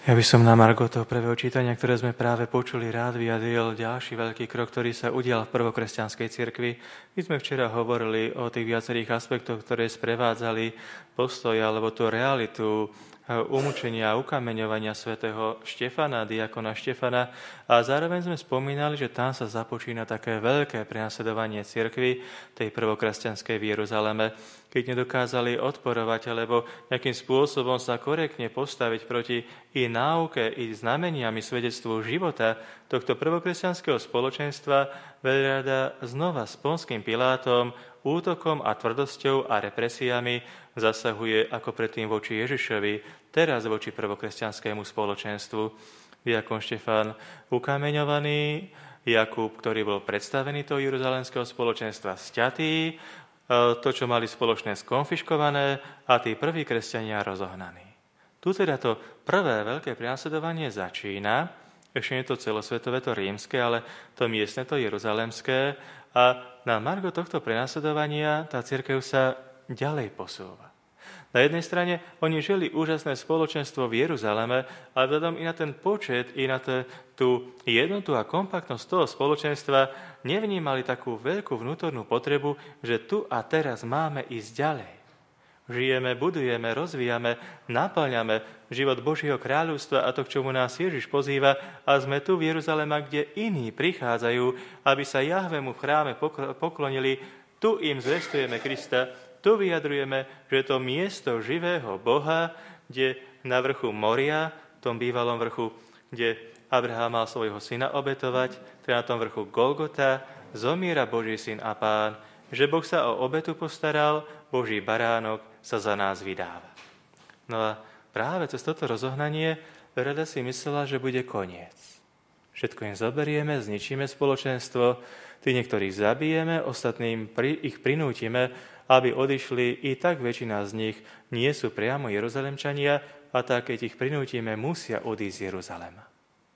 Ja by som na margo toho prvého čítania, ktoré sme práve počuli, rád vyjadril ďalší veľký krok, ktorý sa udial v prvokresťanskej cirkvi. My sme včera hovorili o tých viacerých aspektoch, ktoré sprevádzali postoj alebo tú realitu umúčenia a ukameňovania svätého Štefana, diakona Štefana. A zároveň sme spomínali, že tam sa započína také veľké prenasledovanie cirkvi, tej prvokresťanskej v Jeruzaleme, keď nedokázali odporovať alebo nejakým spôsobom sa korektne postaviť proti i náuke, i znameniami svedectvu života tohto prvokresťanského spoločenstva, veľrada znova s Ponským Pilátom, útokom a tvrdosťou a represiami zasahuje ako predtým voči Ježišovi, teraz voči prvokresťanskému spoločenstvu. Diakon Štefan ukameňovaný, Jakub, ktorý bol predstavený toho jeruzalemského spoločenstva, sťatý, to, čo mali spoločné, skonfiškované a tí prví kresťania rozohnaní. Tu teda to prvé veľké prenasledovanie začína, ešte nie to celosvetové, to rímske, ale to miestne, to jeruzalemské. A na margo tohto prenasledovania tá cirkev sa ďalej posúva. Na jednej strane oni žili úžasné spoločenstvo v Jeruzaleme, ale vzhľadom i na ten počet, i na tú jednotu a kompaktnosť toho spoločenstva nevnímali takú veľkú vnútornú potrebu, že tu a teraz máme ísť ďalej. Žijeme, budujeme, rozvíjame, naplňame život Božieho kráľovstva a to, k čomu nás Ježiš pozýva, a sme tu v Jeruzaleme, kde iní prichádzajú, aby sa Jahvemu v chráme poklonili. Tu im zvestujeme Krista, tu vyjadrujeme, že je to miesto živého Boha, kde na vrchu Moria, tom bývalom vrchu, kde Abraham mal svojho syna obetovať, teda na tom vrchu Golgota, zomiera Boží syn a Pán, že Boh sa o obetu postaral, Boží baránok sa za nás vydáva. No a práve cez toto rozohnanie rada si myslela, že bude koniec. Všetko im zoberieme, zničíme spoločenstvo, tí niektorých zabijeme, ostatným ich prinútime, aby odišli, i tak väčšina z nich nie sú priamo Jeruzalemčania, a tak, keď ich prinútime, musia odísť z Jeruzalema.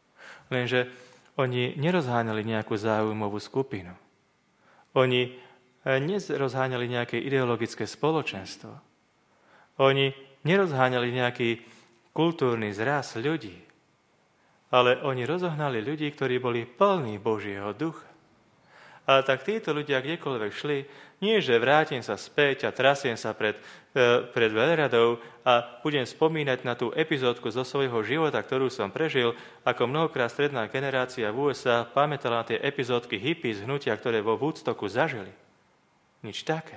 Lenže oni nerozháňali nejakú záujmovú skupinu. Oni nerozháňali nejaké ideologické spoločenstvo. Oni nerozháňali nejaký kultúrny zraz ľudí, ale oni rozohnali ľudí, ktorí boli plní Božieho ducha. Ale tak títo ľudia kdekoľvek šli, nie že vrátim sa späť a trasiem sa pred veľradou a budem spomínať na tú epizódku zo svojho života, ktorú som prežil, ako mnohokrát stredná generácia v USA pamätala na tie epizódky hippies hnutia, ktoré vo Woodstocku zažili. Nič také.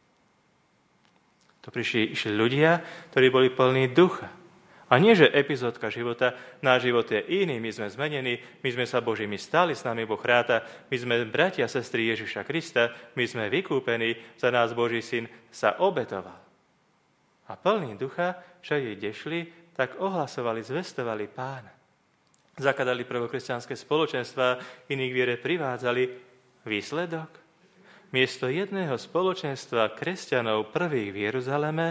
To išli ľudia, ktorí boli plní ducha. A nie, že epizódka života, náš život je iný, my sme zmenení, my sme sa Božími stali, s nami Boh ráta, my sme bratia a sestry Ježiša Krista, my sme vykúpení, za nás Boží syn sa obetoval. A plní ducha, všade kde šli, tak ohlasovali, zvestovali Pána. Zakladali prvokresťanské spoločenstva, iných viere privádzali. Výsledok? Miesto jedného spoločenstva kresťanov prvých v Jeruzaleme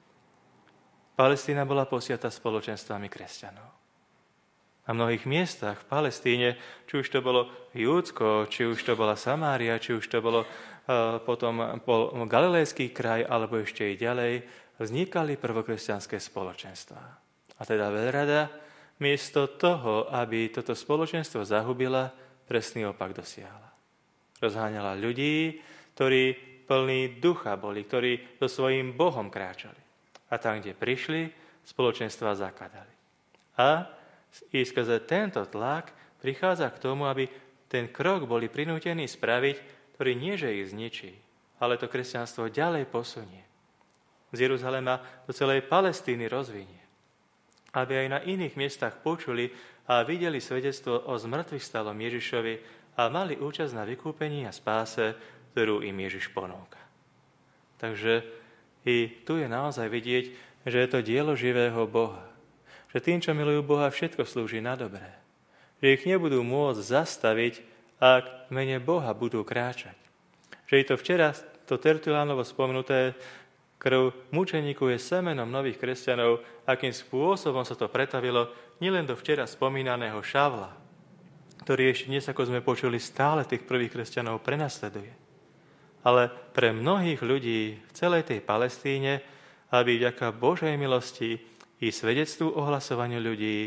Palestína bola posiata spoločenstvami kresťanov. Na mnohých miestach v Palestíne, či už to bolo Júdsko, či už to bola Samária, či už to bolo potom Galilejský kraj, alebo ešte i ďalej, vznikali prvokresťanské spoločenstvá. A teda veľrada, miesto toho, aby toto spoločenstvo zahubila, presný opak dosiahla. Rozháňala ľudí, ktorí plní ducha boli, ktorí so svojím Bohom kráčali. A tam, kde prišli, spoločenstva zakladali. A i skrze tento tlak prichádza k tomu, aby ten krok boli prinútení spraviť, ktorý nie že ich zničí, ale to kresťanstvo ďalej posunie. Z Jeruzalema do celej Palestíny rozvinie. Aby aj na iných miestach počuli a videli svedectvo o zmŕtvychvstalom Ježišovi a mali účasť na vykúpení a spáse, ktorú im Ježiš ponúka. Takže i tu je naozaj vidieť, že je to dielo živého Boha. Že tým, čo milujú Boha, všetko slúži na dobré. Že ich nebudú môcť zastaviť, ak v mene Boha budú kráčať. Že i to včera, to Tertulánovo spomenuté, krv mučeníku je semenom nových kresťanov, akým spôsobom sa to pretavilo nielen do včera spomínaného Šavla, ktorý ešte dnes, ako sme počuli, stále tých prvých kresťanov prenasleduje. Ale pre mnohých ľudí v celej tej Palestíne, aby vďaka Božej milosti i svedectvu ohlasovaniu ľudí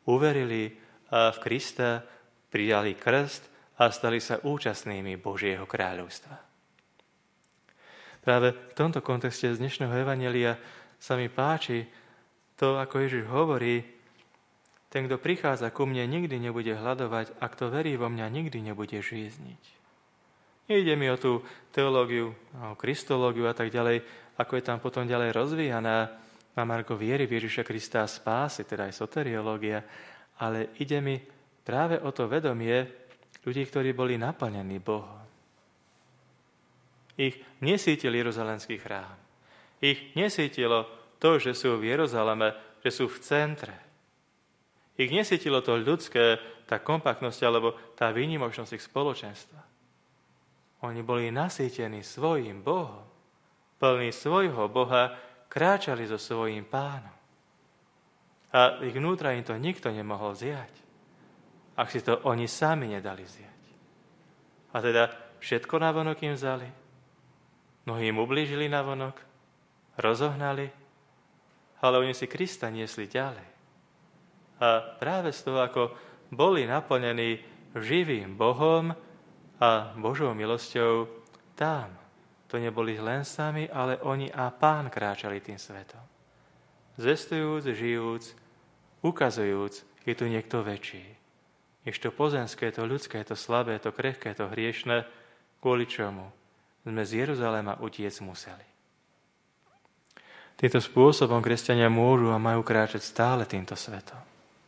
uverili v Krista, prijali krst a stali sa účastnými Božieho kráľovstva. Práve v tomto kontexte z dnešného evanjelia sa mi páči to, ako Ježiš hovorí: ten, kto prichádza ku mne, nikdy nebude hladovať, a kto verí vo mňa, nikdy nebude žízniť. Nejde mi o tú teológiu, o kristológiu a tak ďalej, ako je tam potom ďalej rozvíjaná na margo viery v Ježiša Krista a spásy, teda aj soteriológia, ale ide mi práve o to vedomie ľudí, ktorí boli naplnení Bohom. Ich nesítil Jeruzalemský chrám. Ich nesítilo to, že sú v Jeruzaleme, že sú v centre. Ich nesítilo to ľudské, tá kompaktnosť alebo tá výnimočnosť ich spoločenstva. Oni boli nasýtení svojím Bohom, plní svojho Boha, kráčali so svojím Pánom. A ich vnútra im to nikto nemohol vziať, ak si to oni sami nedali vziať. A teda všetko navonok im vzali, mnohí im ublížili navonok, rozohnali, ale oni si Krista niesli ďalej. A práve z toho, ako boli naplnení živým Bohom a Božou milosťou, tam to neboli len sami, ale oni a Pán kráčali tým svetom. Zvestujúc, žijúc, ukazujúc, je tu niekto väčší. Než to pozemské, to ľudské, to slabé, to krehké, to hriešne, kvôli čomu sme z Jeruzalema utiec museli. Týmto spôsobom kresťania môžu a majú kráčať stále týmto svetom.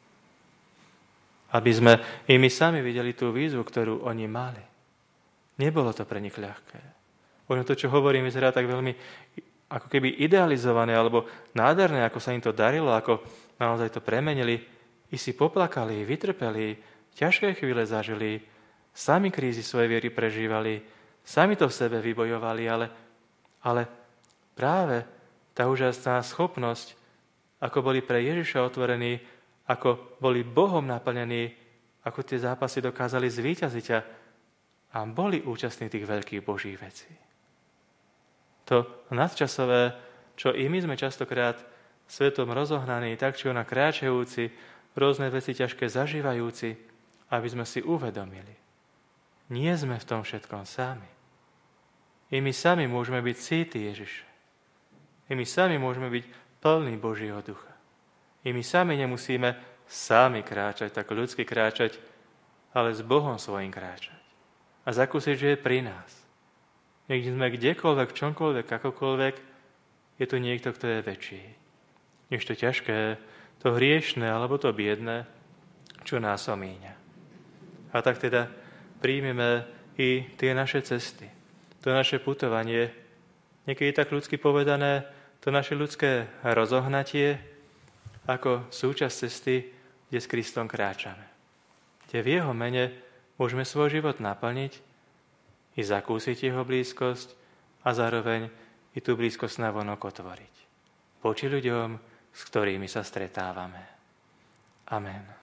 Aby sme i my sami videli tú výzvu, ktorú oni mali. Nebolo to pre nich ľahké. Možno to, čo hovorím, vyzerá tak veľmi ako keby idealizované alebo nádherné, ako sa im to darilo, ako naozaj to premenili. I si poplakali, vytrpeli, ťažké chvíle zažili, sami krízy svojej viery prežívali, sami to v sebe vybojovali, ale práve tá úžasná schopnosť, ako boli pre Ježiša otvorení, ako boli Bohom naplnení, ako tie zápasy dokázali zvíťaziť a boli účastní tých veľkých Božích vecí. To nadčasové, čo i my sme častokrát svetom rozohnaní, tak či ona kráčajúci, rôzne veci ťažké zažívajúci, aby sme si uvedomili. Nie sme v tom všetkom sami. I my sami môžeme byť síti Ježiša. I my sami môžeme byť plní Božieho ducha. I my sami nemusíme sami kráčať, tak ľudsky kráčať, ale s Bohom svojím kráčať. A zakúsiť, že je pri nás. Nech sme kdekoľvek, čomkoľvek, akokoľvek, je tu niekto, kto je väčší. Než to ťažké, to hriešne alebo to biedne, čo nás omíňa. A tak teda príjmeme i tie naše cesty, to naše putovanie, niekedy tak ľudsky povedané, to naše ľudské rozohnatie, ako súčasť cesty, kde s Kristom kráčame. Kde v jeho mene môžeme svoj život naplniť i zakúsiť jeho blízkosť a zároveň i tú blízkosť navonok otvoriť. Voči ľuďom, s ktorými sa stretávame. Amen.